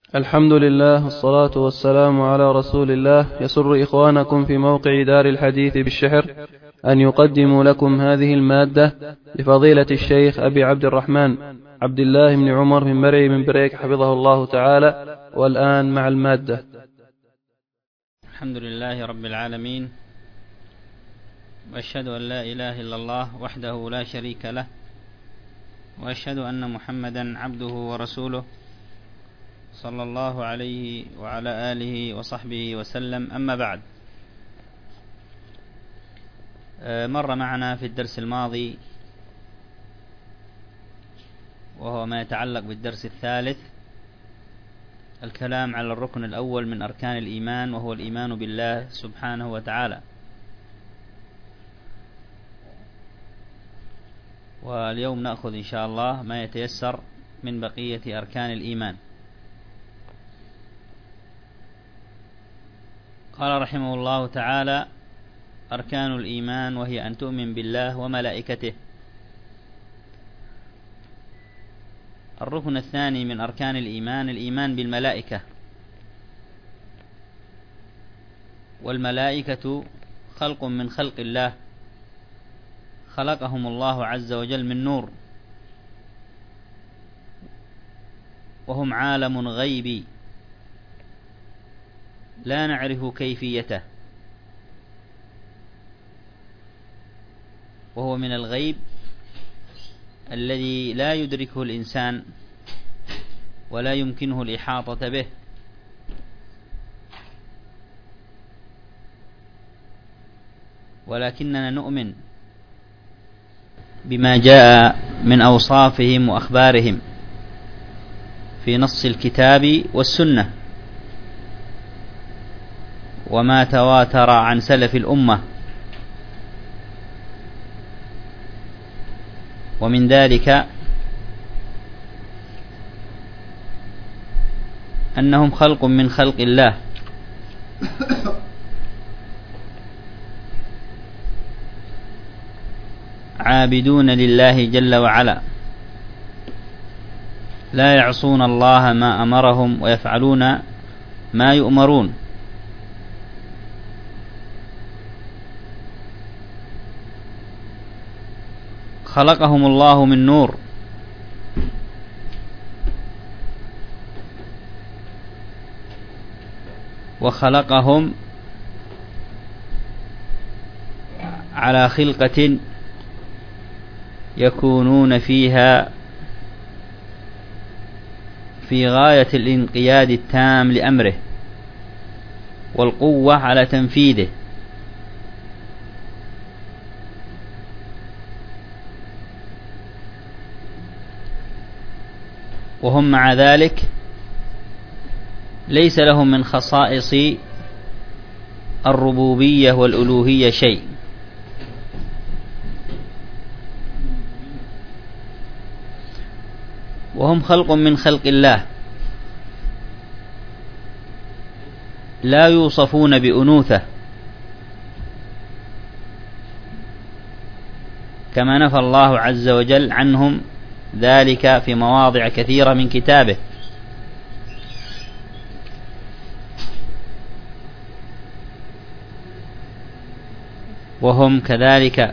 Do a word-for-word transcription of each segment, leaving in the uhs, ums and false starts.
الحمد لله والصلاة والسلام على رسول الله. يسر إخوانكم في موقع دار الحديث بالشحر أن يقدموا لكم هذه المادة لفضيلة الشيخ أبي عبد الرحمن عبد الله بن عمر بن مرعي بن بريك حفظه الله تعالى. والآن مع المادة. الحمد لله رب العالمين، وأشهد أن لا إله إلا الله وحده لا شريك له، وأشهد أن محمدا عبده ورسوله صلى الله عليه وعلى آله وصحبه وسلم. أما بعد، مر معنا في الدرس الماضي وهو ما يتعلق بالدرس الثالث الكلام على الركن الأول من أركان الإيمان، وهو الإيمان بالله سبحانه وتعالى. واليوم نأخذ إن شاء الله ما يتيسر من بقية أركان الإيمان. قال رحمه الله تعالى: أركان الإيمان، وهي أن تؤمن بالله وملائكته. الركن الثاني من أركان الإيمان الإيمان بالملائكة. والملائكة خلق من خلق الله، خلقهم الله عز وجل من نور، وهم عالم غيبي لا نعرف كيفيته، وهو من الغيب الذي لا يدركه الإنسان ولا يمكنه الإحاطة به. ولكننا نؤمن بما جاء من أوصافهم وأخبارهم في نص الكتاب والسنة، وما تواتر عن سلف الأمة. ومن ذلك أنهم خلق من خلق الله، عابدون لله جل وعلا، لا يعصون الله ما أمرهم ويفعلون ما يؤمرون. خلقهم الله من نور، وخلقهم على خلقة يكونون فيها في غاية الانقياد التام لأمره والقوة على تنفيذه. وهم مع ذلك ليس لهم من خصائص الربوبية والألوهية شيء، وهم خلق من خلق الله، لا يوصفون بأنوثة كما نفى الله عز وجل عنهم ذلك في مواضع كثيرة من كتابه. وهم كذلك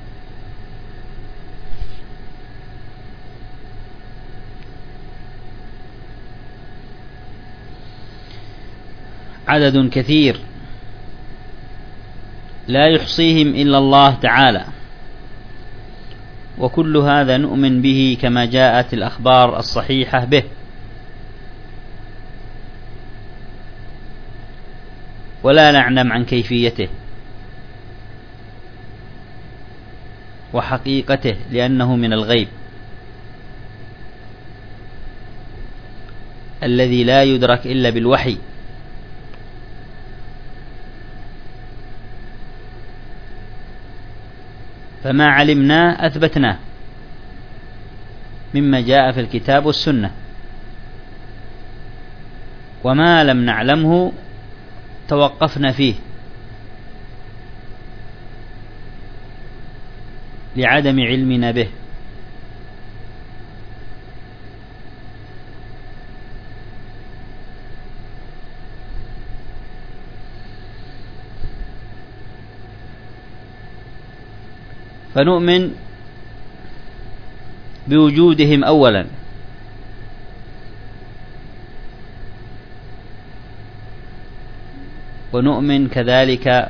عدد كثير لا يحصيهم إلا الله تعالى، وكل هذا نؤمن به كما جاءت الأخبار الصحيحة به. ولا نعلم عن كيفيته وحقيقته، لأنه من الغيب الذي لا يدرك إلا بالوحي. فما علمنا أثبتناه مما جاء في الكتاب والسنة، وما لم نعلمه توقفنا فيه لعدم علمنا به. فنؤمن بوجودهم أولا، ونؤمن كذلك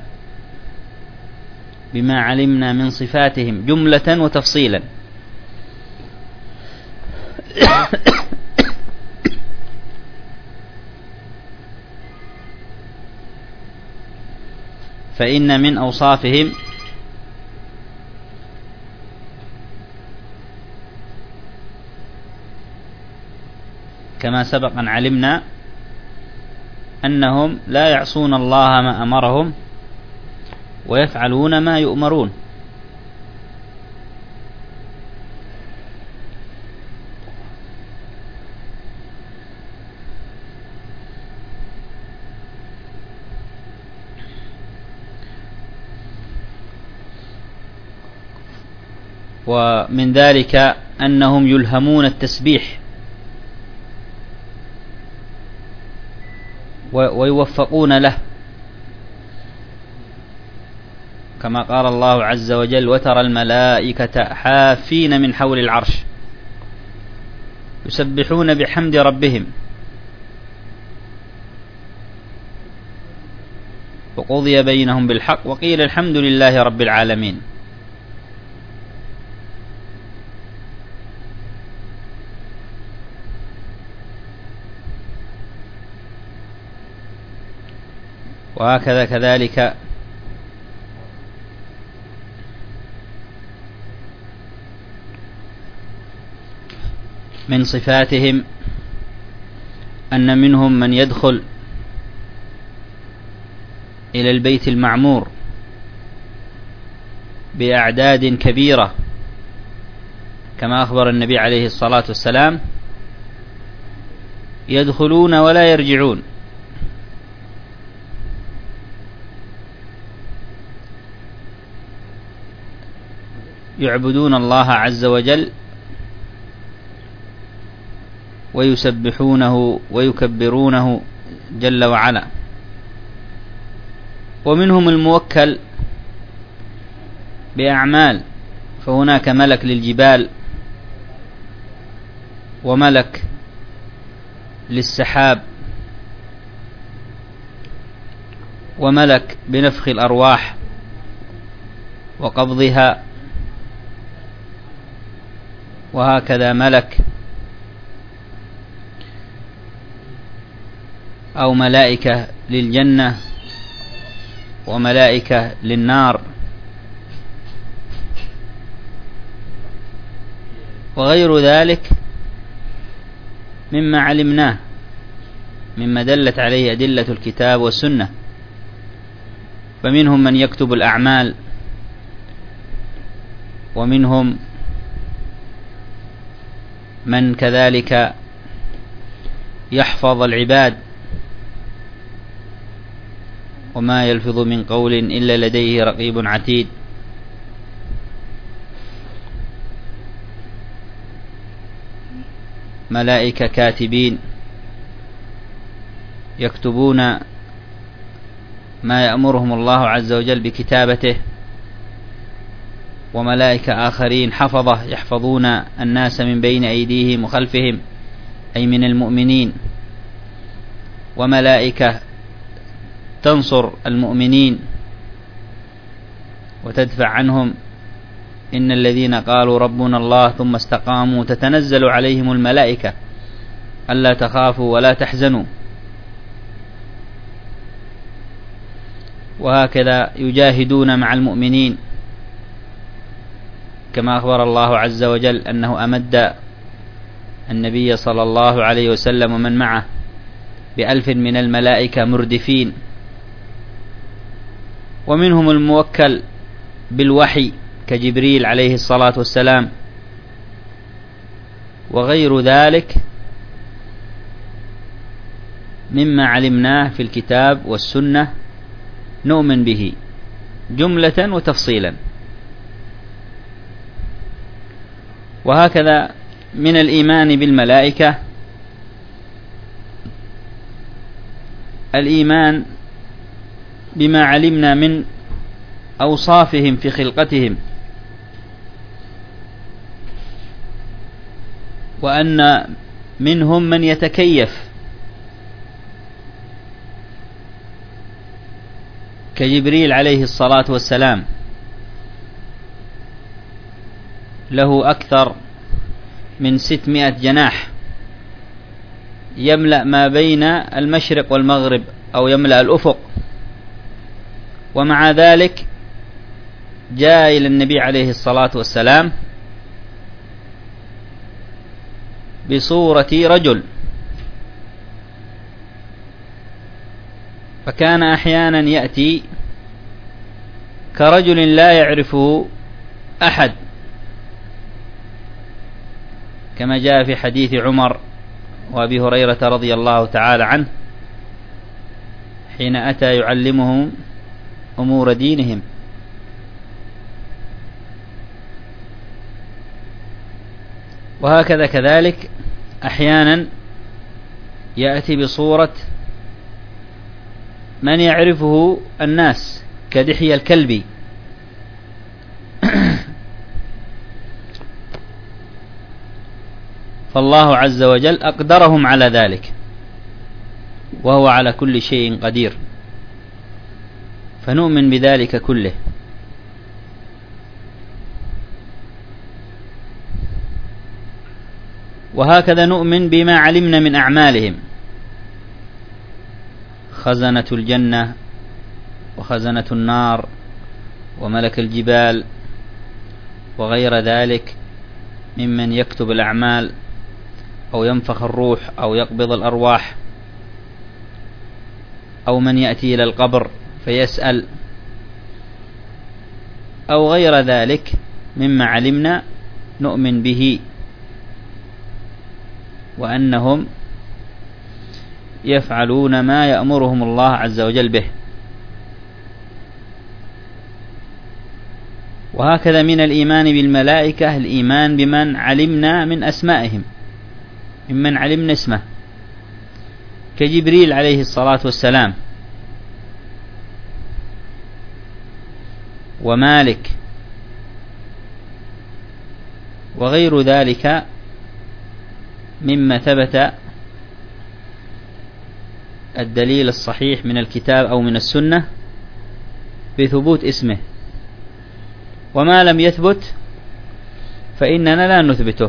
بما علمنا من صفاتهم جملة وتفصيلا. فإن من أوصافهم كما سبق أن علمنا أنهم لا يعصون الله ما أمرهم ويفعلون ما يؤمرون. ومن ذلك أنهم يلهمون التسبيح ويوفقون له، كما قال الله عز وجل: وترى الملائكة حافين من حول العرش يسبحون بحمد ربهم وقضي بينهم بالحق وقيل الحمد لله رب العالمين. وهكذا كذلك من صفاتهم أن منهم من يدخل إلى البيت المعمور بأعداد كبيرة، كما أخبر النبي عليه الصلاة والسلام: يدخلون ولا يرجعون، يعبدون الله عز وجل ويسبحونه ويكبرونه جل وعلا. ومنهم الموكل بأعمال، فهناك ملك للجبال، وملك للسحاب، وملك بنفخ الأرواح وقبضها، وهكذا ملك أو ملائكة للجنة وملائكة للنار وغير ذلك مما علمناه مما دلت عليه أدلة الكتاب والسنة. فمنهم من يكتب الأعمال، ومنهم من كذلك يحفظ العباد، وما يلفظ من قول إلا لديه رقيب عتيد. ملائكة كاتبين يكتبون ما يأمرهم الله عز وجل بكتابته، وملائكة آخرين حفظة يحفظون الناس من بين أيديهم وخلفهم، أي من المؤمنين، وملائكة تنصر المؤمنين وتدفع عنهم. إن الذين قالوا ربنا الله ثم استقاموا تتنزل عليهم الملائكة ألا تخافوا ولا تحزنوا. وهكذا يجاهدون مع المؤمنين، كما أخبر الله عز وجل أنه أمد النبي صلى الله عليه وسلم ومن معه بألف من الملائكة مردفين. ومنهم الموكل بالوحي كجبريل عليه الصلاة والسلام، وغير ذلك مما علمناه في الكتاب والسنة نؤمن به جملة وتفصيلا. وهكذا من الإيمان بالملائكة الإيمان بما علمنا من أوصافهم في خلقتهم وأن منهم من يتكيف كجبريل عليه الصلاة والسلام، له أكثر من ستمائة جناح يملأ ما بين المشرق والمغرب أو يملأ الأفق، ومع ذلك جاء إلى النبي عليه الصلاة والسلام بصورة رجل، فكان أحيانا يأتي كرجل لا يعرفه أحد، كما جاء في حديث عمر وأبي هريرة رضي الله تعالى عنه حين أتى يعلمهم أمور دينهم. وهكذا كذلك أحيانا يأتي بصورة من يعرفه الناس كدحية الكلبي، فالله عز وجل أقدرهم على ذلك، وهو على كل شيء قدير، فنؤمن بذلك كله. وهكذا نؤمن بما علمنا من أعمالهم، خزنة الجنة وخزنة النار وملك الجبال وغير ذلك ممن يكتب الأعمال أو ينفخ الروح أو يقبض الأرواح، أو من يأتي إلى القبر فيسأل، أو غير ذلك مما علمنا نؤمن به، وأنهم يفعلون ما يأمرهم الله عز وجل به. وهكذا من الإيمان بالملائكة الإيمان بمن علمنا من أسمائهم، ممن علمنا اسمه، كجبريل عليه الصلاة والسلام ومالك وغير ذلك مما ثبت الدليل الصحيح من الكتاب أو من السنة بثبوت اسمه. وما لم يثبت فإننا لا نثبته،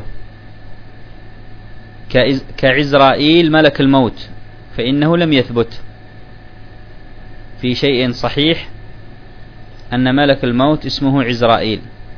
كعزرائيل ملك الموت، فإنه لم يثبت في شيء صحيح أن ملك الموت اسمه عزرائيل.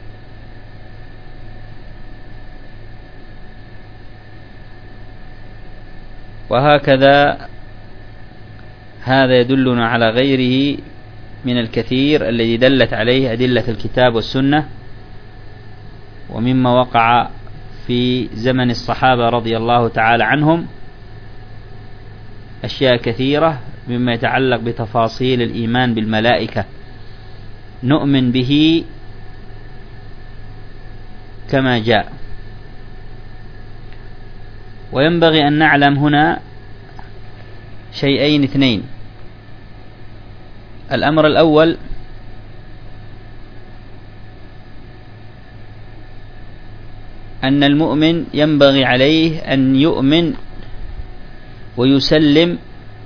وهكذا هذا يدلنا على غيره من الكثير الذي دلت عليه أدلة الكتاب والسنة، ومما وقع في زمن الصحابة رضي الله تعالى عنهم أشياء كثيرة مما يتعلق بتفاصيل الإيمان بالملائكة نؤمن به كما جاء. وينبغي أن نعلم هنا شيئين اثنين: الأمر الأول أن المؤمن ينبغي عليه أن يؤمن ويسلم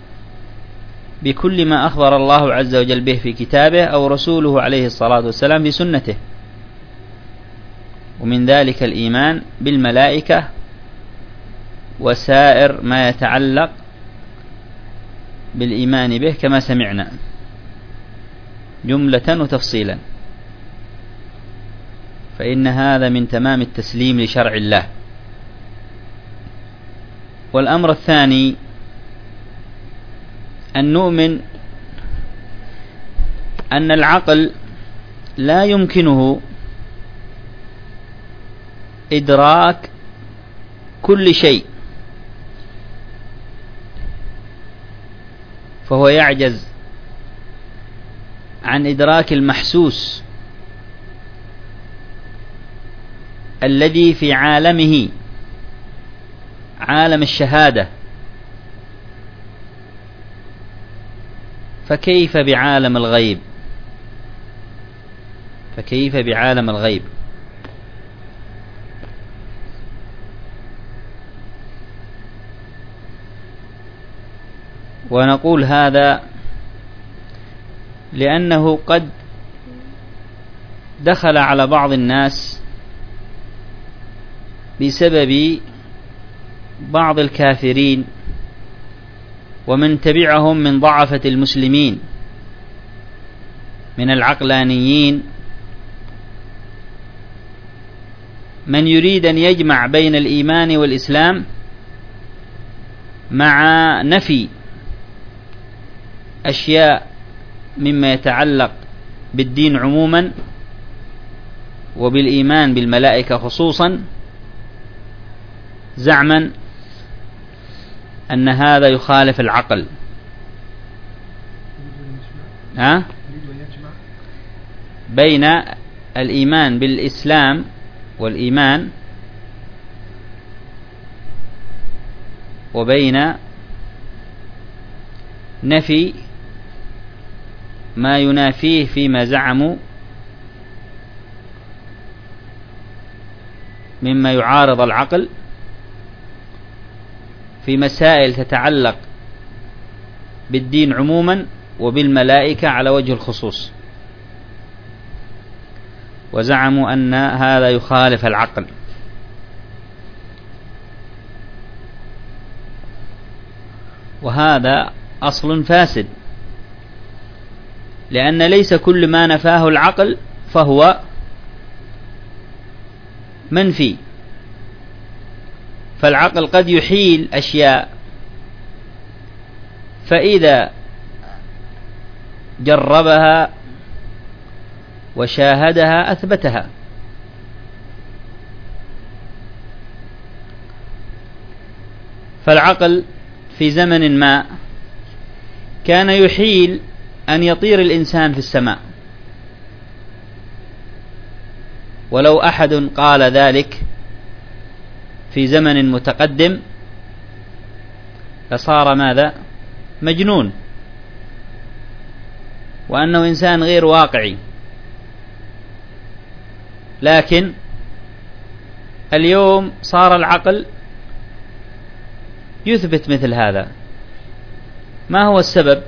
بكل ما أخبر الله عز وجل به في كتابه أو رسوله عليه الصلاة والسلام في سنته، ومن ذلك الإيمان بالملائكة وسائر ما يتعلق بالإيمان به كما سمعنا جملة وتفصيلا، فإن هذا من تمام التسليم لشرع الله. والأمر الثاني أن نؤمن أن العقل لا يمكنه إدراك كل شيء، فهو يعجز عن إدراك المحسوس الذي في عالمه عالم الشهادة، فكيف بعالم الغيب؟ فكيف بعالم الغيب؟ ونقول هذا لأنه قد دخل على بعض الناس بسبب بعض الكافرين ومن تبعهم من ضعفة المسلمين من العقلانيين من يريد أن يجمع بين الإيمان والإسلام مع نفي أشياء مما يتعلق بالدين عموما وبالإيمان بالملائكة خصوصا، زعما أن هذا يخالف العقل. ها؟ بين الإيمان بالإسلام والإيمان وبين نفي ما ينافيه فيما زعموا مما يعارض العقل في مسائل تتعلق بالدين عموما وبالملائكة على وجه الخصوص، وزعموا أن هذا يخالف العقل. وهذا أصل فاسد، لأن ليس كل ما نفاه العقل فهو منفي، فالعقل قد يحيل أشياء، فإذا جربها وشاهدها أثبتها. فالعقل في زمن ما كان يحيل أن يطير الإنسان في السماء، ولو أحد قال ذلك في زمن متقدم فصار ماذا؟ مجنون، وأنه إنسان غير واقعي. لكن اليوم صار العقل يثبت مثل هذا. ما هو السبب؟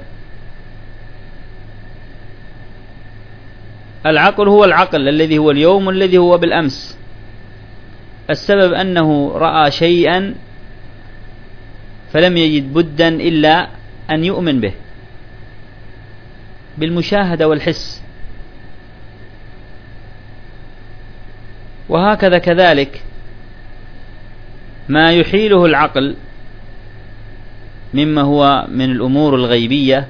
العقل هو العقل الذي هو اليوم والذي هو بالأمس. السبب أنه رأى شيئا فلم يجد بدا إلا أن يؤمن به بالمشاهدة والحس. وهكذا كذلك ما يحيله العقل مما هو من الأمور الغيبية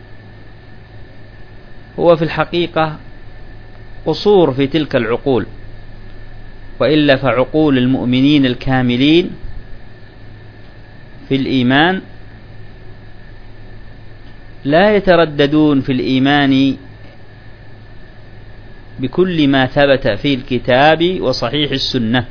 هو في الحقيقة قصور في تلك العقول، وإلا فعقول المؤمنين الكاملين في الإيمان لا يترددون في الإيمان بكل ما ثبت في الكتاب وصحيح السنة،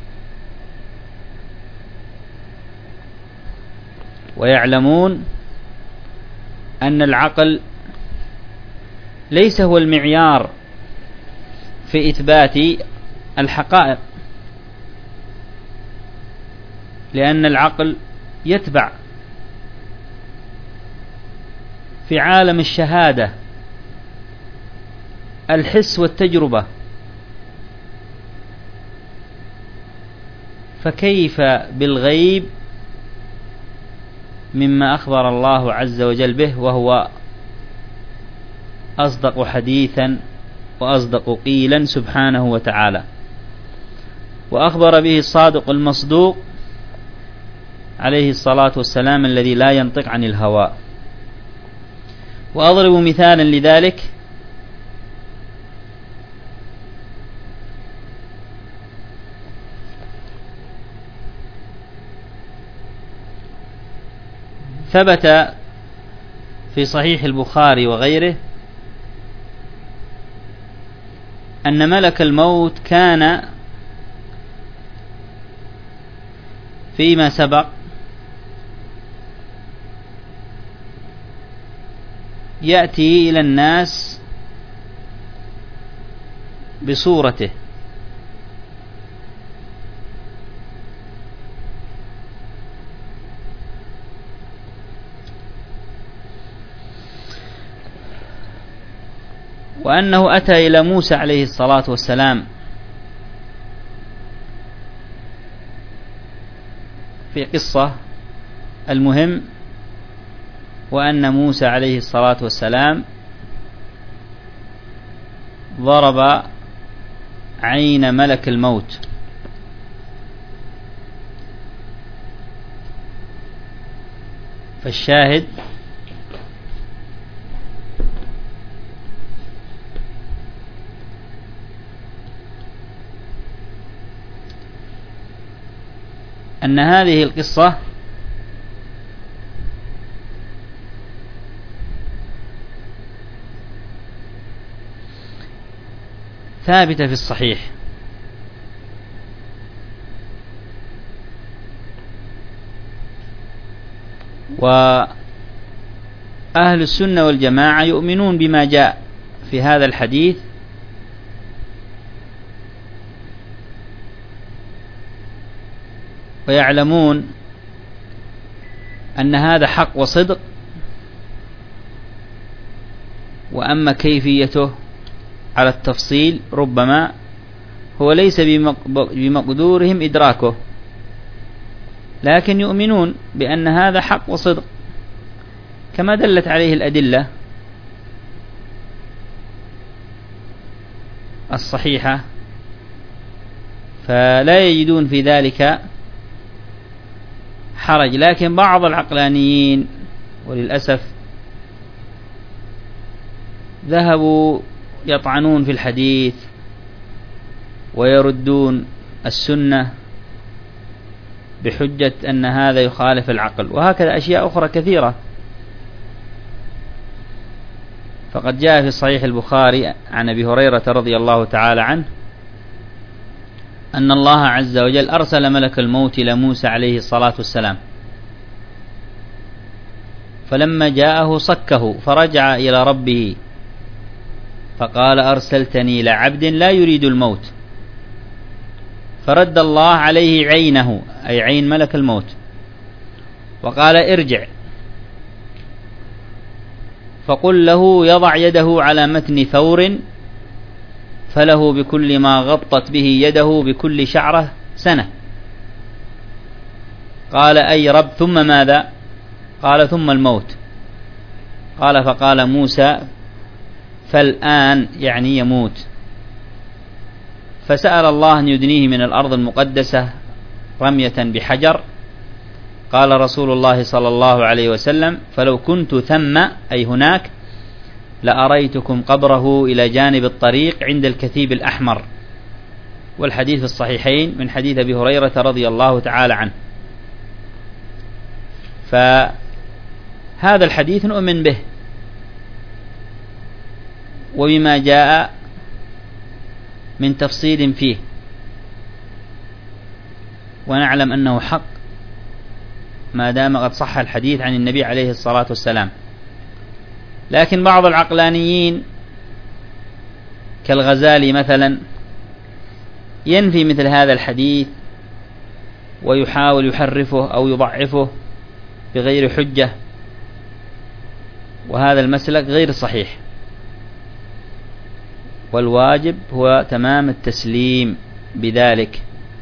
ويعلمون أن العقل ليس هو المعيار في إثبات الحقائق، لأن العقل يتبع في عالم الشهادة الحس والتجربة، فكيف بالغيب مما أخبر الله عز وجل به وهو أصدق حديثا وأصدق قيلا سبحانه وتعالى، وأخبر به الصادق المصدوق عليه الصلاة والسلام الذي لا ينطق عن الهوى. وأضرب مثالا لذلك ثبت في صحيح البخاري وغيره أن ملك الموت كان فيما سبق يأتي إلى الناس بصورته، وأنه أتى إلى موسى عليه الصلاة والسلام في قصة. المهم وأن موسى عليه الصلاة والسلام ضرب عين ملك الموت، فالشاهد أن هذه القصة ثابتة في الصحيح، وأهل السنة والجماعة يؤمنون بما جاء في هذا الحديث ويعلمون أن هذا حق وصدق، وأما كيفيته على التفصيل ربما هو ليس بمقدورهم إدراكه، لكن يؤمنون بأن هذا حق وصدق كما دلت عليه الأدلة الصحيحة، فلا يجدون في ذلك حرج. لكن بعض العقلانيين وللأسف ذهبوا يطعنون في الحديث ويردون السنة بحجة أن هذا يخالف العقل، وهكذا أشياء أخرى كثيرة. فقد جاء في صحيح البخاري عن أبي هريرة رضي الله تعالى عنه أن الله عز وجل أرسل ملك الموت إلى موسى عليه الصلاة والسلام، فلما جاءه صكه فرجع إلى ربه فقال أرسلتني إلى عبد لا يريد الموت، فرد الله عليه عينه أي عين ملك الموت وقال ارجع فقل له يضع يده على متن ثور فله بكل ما غطت به يده بكل شعرة سنة. قال أي رب ثم ماذا؟ قال ثم الموت. قال فقال موسى فالآن يعني يموت، فسأل الله أن يدنيه من الأرض المقدسة رمية بحجر. قال رسول الله صلى الله عليه وسلم فلو كنت ثم أي هناك لأريتكم قبره إلى جانب الطريق عند الكثيب الأحمر، والحديث في الصحيحين من حديث أبي هريرة رضي الله تعالى عنه. فهذا الحديث نؤمن به وبما جاء من تفصيل فيه، ونعلم أنه حق ما دام قد صح الحديث عن النبي عليه الصلاة والسلام. لكن بعض العقلانيين كالغزالي مثلا ينفي مثل هذا الحديث ويحاول يحرفه أو يضعفه بغير حجة، وهذا المسلك غير صحيح، والواجب هو تمام التسليم بذلك.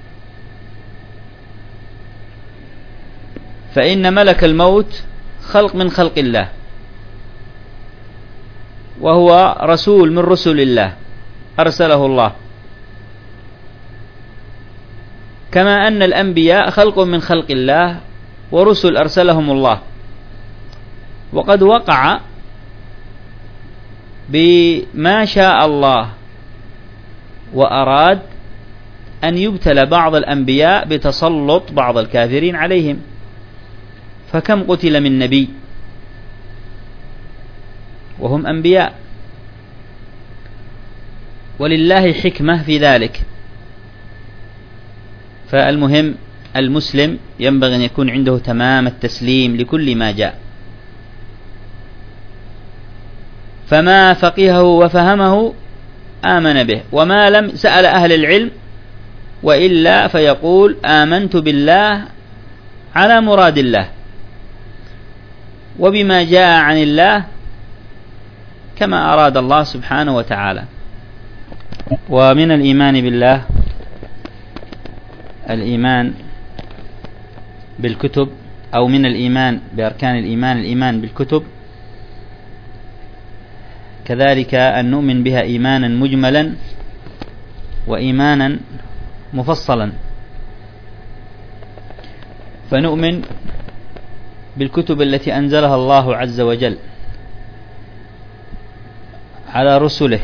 فإن ملك الموت خلق من خلق الله، وهو رسول من رسل الله أرسله الله، كما أن الأنبياء خلق من خلق الله ورسل أرسلهم الله. وقد وقع بما شاء الله وأراد أن يبتلى بعض الأنبياء بتسلط بعض الكافرين عليهم، فكم قتل من نبي وهم أنبياء، ولله حكمة في ذلك. فالمهم المسلم ينبغي أن يكون عنده تمام التسليم لكل ما جاء، فما فقهه وفهمه آمن به، وما لم سأل أهل العلم، وإلا فيقول آمنت بالله على مراد الله وبما جاء عن الله كما أراد الله سبحانه وتعالى. ومن الإيمان بالله الإيمان بالكتب، أو من الإيمان بأركان الإيمان الإيمان بالكتب، كذلك أن نؤمن بها إيمانا مجملا وإيمانا مفصلا. فنؤمن بالكتب التي أنزلها الله عز وجل على رسله،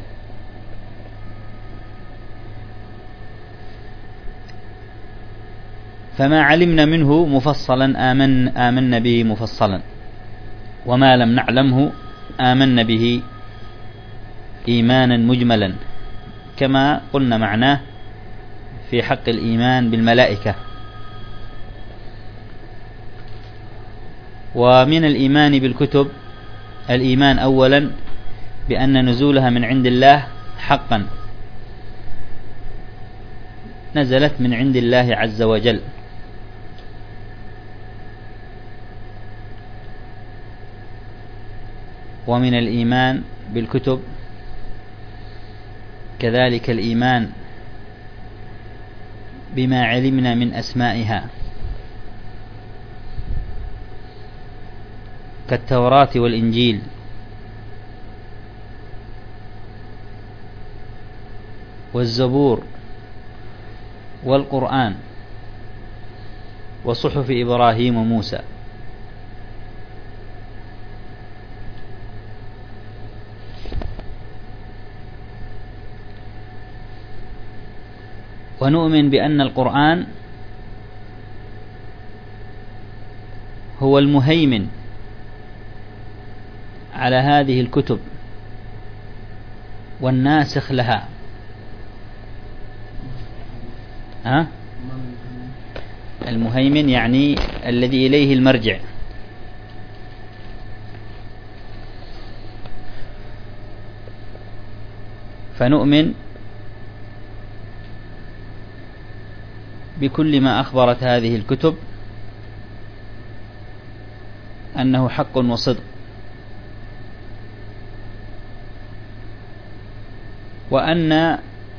فما علمنا منه مفصلا آمن آمنا به مفصلا، وما لم نعلمه آمنا به إيمانا مجملا، كما قلنا معناه في حق الإيمان بالملائكة. ومن الإيمان بالكتب الإيمان أولا بأن نزولها من عند الله حقا، نزلت من عند الله عز وجل. ومن الإيمان بالكتب كذلك الإيمان بما علمنا من أسمائها كالتوراة والإنجيل، والزبور والقرآن وصحف إبراهيم وموسى. ونؤمن بأن القرآن هو المهيمن على هذه الكتب والناسخ لها. ها؟ المهيمن يعني الذي إليه المرجع. فنؤمن بكل ما أخبرت هذه الكتب أنه حق وصدق، وأن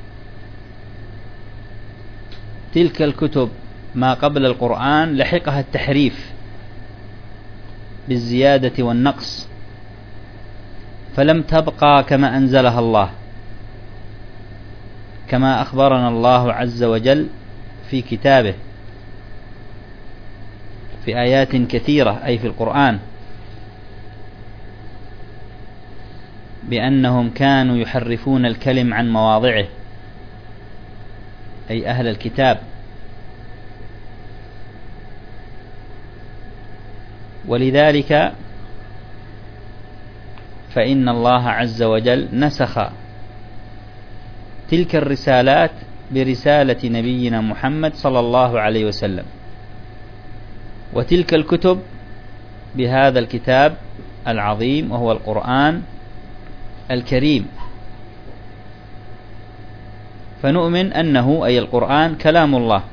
تلك الكتب ما قبل القرآن لحقها التحريف بالزيادة والنقص، فلم تبقى كما أنزلها الله، كما أخبرنا الله عز وجل في كتابه في آيات كثيرة، أي في القرآن، بأنهم كانوا يحرفون الكلم عن مواضعه، أي أهل الكتاب. ولذلك فإن الله عز وجل نسخ تلك الرسالات برسالة نبينا محمد صلى الله عليه وسلم، وتلك الكتب بهذا الكتاب العظيم وهو القرآن الكريم. فنؤمن أنه أي القرآن كلام الله،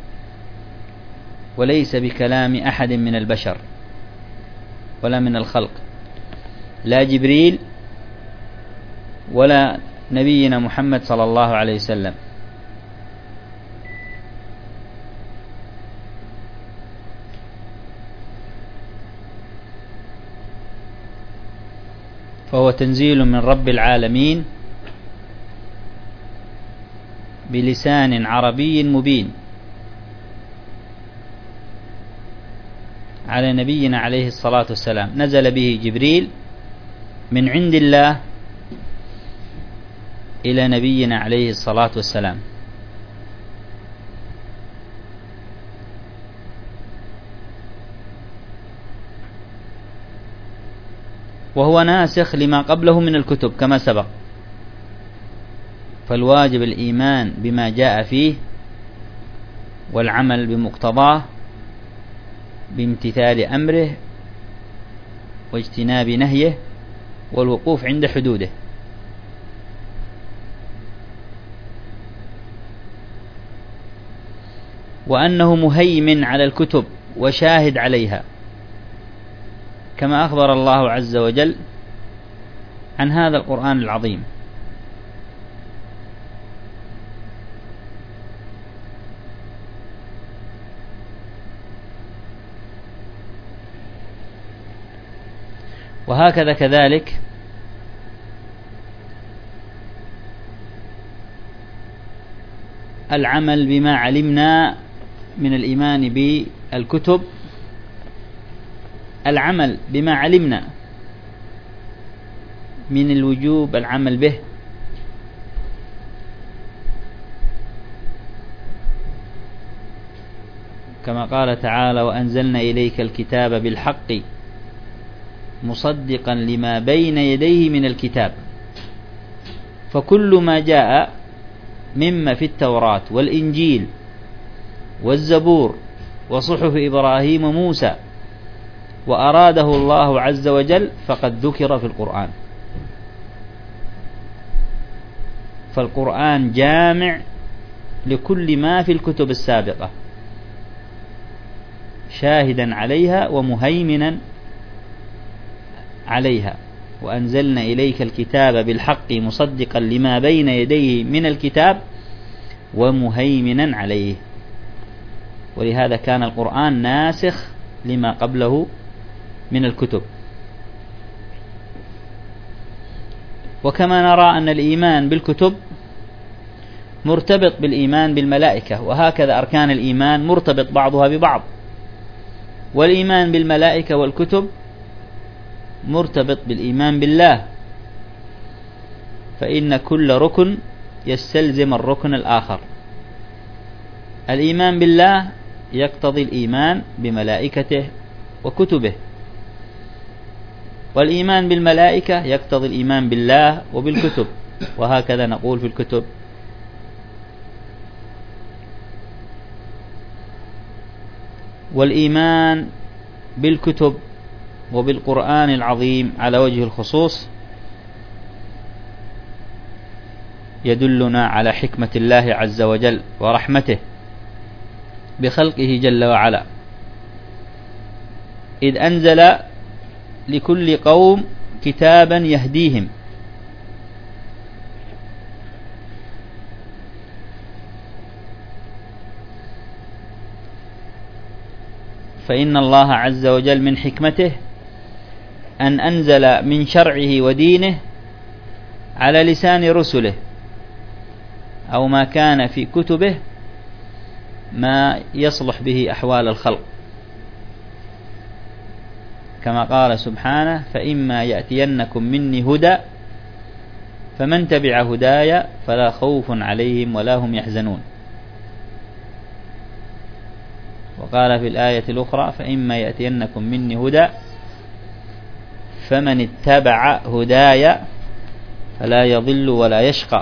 وليس بكلام أحد من البشر ولا من الخلق، لا جبريل ولا نبينا محمد صلى الله عليه وسلم. فهو تنزيل من رب العالمين بلسان عربي مبين على نبينا عليه الصلاة والسلام، نزل به جبريل من عند الله إلى نبينا عليه الصلاة والسلام. وهو ناسخ لما قبله من الكتب كما سبق، فالواجب الإيمان بما جاء فيه والعمل بمقتضاه بامتثال أمره واجتناب نهيه والوقوف عند حدوده. وأنه مهيمن على الكتب وشاهد عليها، كما أخبر الله عز وجل عن هذا القرآن العظيم. وهكذا كذلك العمل بما علمنا من الإيمان بالكتب، العمل بما علمنا من الوجوب العمل به، كما قال تعالى: وأنزلنا إليك الكتاب بالحق مصدقا لما بين يديه من الكتاب. فكل ما جاء مما في التوراة والإنجيل والزبور وصحف إبراهيم وموسى وأراده الله عز وجل فقد ذكر في القرآن. فالقرآن جامع لكل ما في الكتب السابقة، شاهدا عليها ومهيمنا عليها. وأنزلنا إليك الكتاب بالحق مصدقا لما بين يديه من الكتاب ومهيمنا عليه. ولهذا كان القرآن ناسخ لما قبله من الكتب. وكما نرى أن الإيمان بالكتب مرتبط بالإيمان بالملائكة، وهكذا أركان الإيمان مرتبط بعضها ببعض. والإيمان بالملائكة والكتب مرتبط بالإيمان بالله، فإن كل ركن يستلزم الركن الآخر. الإيمان بالله يقتضي الإيمان بملائكته وكتبه، والإيمان بالملائكة يقتضي الإيمان بالله وبالكتب، وهكذا نقول في الكتب. والإيمان بالكتب وبالقرآن العظيم على وجه الخصوص يدلنا على حكمة الله عز وجل ورحمته بخلقه جل وعلا، إذ أنزل لكل قوم كتابا يهديهم. فإن الله عز وجل من حكمته أن أنزل من شرعه ودينه على لسان رسله، أو ما كان في كتبه ما يصلح به أحوال الخلق، كما قال سبحانه: فإما يأتينكم مني هدى فمن تبع هدايا فلا خوف عليهم ولا هم يحزنون. وقال في الآية الأخرى: فإما يأتينكم مني هدى فمن اتبع هدايا فلا يضل ولا يشقى.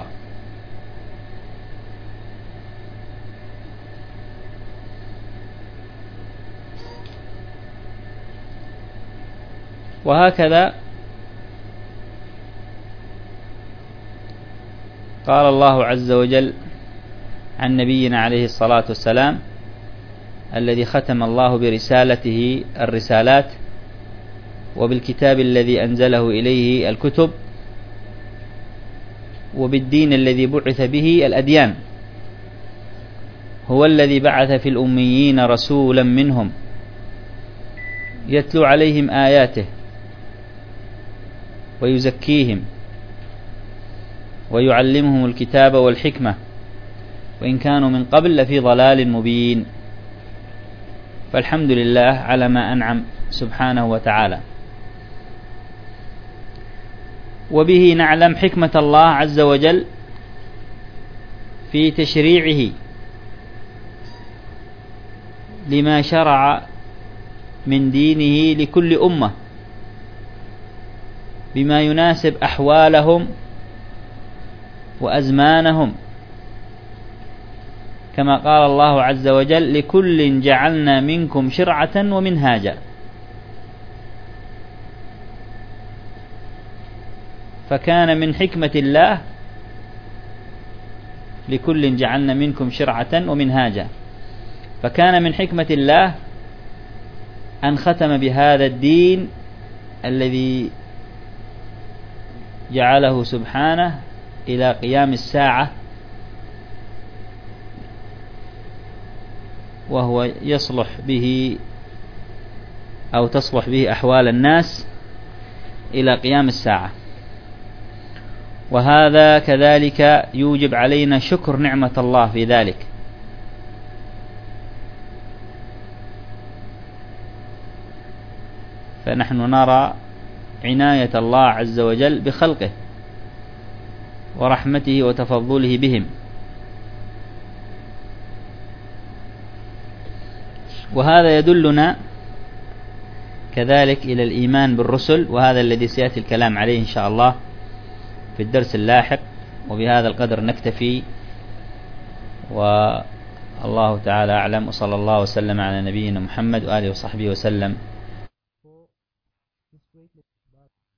وهكذا قال الله عز وجل عن نبينا عليه الصلاة والسلام الذي ختم الله برسالته الرسالات وبالكتاب الذي أنزله إليه الكتب وبالدين الذي بعث به الأديان: هو الذي بعث في الأميين رسولا منهم يتلو عليهم آياته ويزكيهم ويعلمهم الكتاب والحكمة وإن كانوا من قبل لفي ضلال مبين. فالحمد لله على ما أنعم سبحانه وتعالى. وبه نعلم حكمة الله عز وجل في تشريعه لما شرع من دينه لكل أمة بما يناسب أحوالهم وأزمانهم، كما قال الله عز وجل: لكل جعلنا منكم شرعة ومنهاجا. فكان من حكمة الله لكل جعلنا منكم شرعة ومنهاجا، فكان من حكمة الله أن ختم بهذا الدين الذي جعله سبحانه إلى قيام الساعة، وهو يصلح به أو تصلح به أحوال الناس إلى قيام الساعة. وهذا كذلك يوجب علينا شكر نعمة الله في ذلك، فنحن نرى عناية الله عز وجل بخلقه ورحمته وتفضله بهم، وهذا يدلنا كذلك إلى الإيمان بالرسل، وهذا الذي سيأتي الكلام عليه إن شاء الله في الدرس اللاحق. وبهذا القدر نكتفي، والله تعالى أعلم، وصلى الله وسلم على نبينا محمد وآله وصحبه وسلم.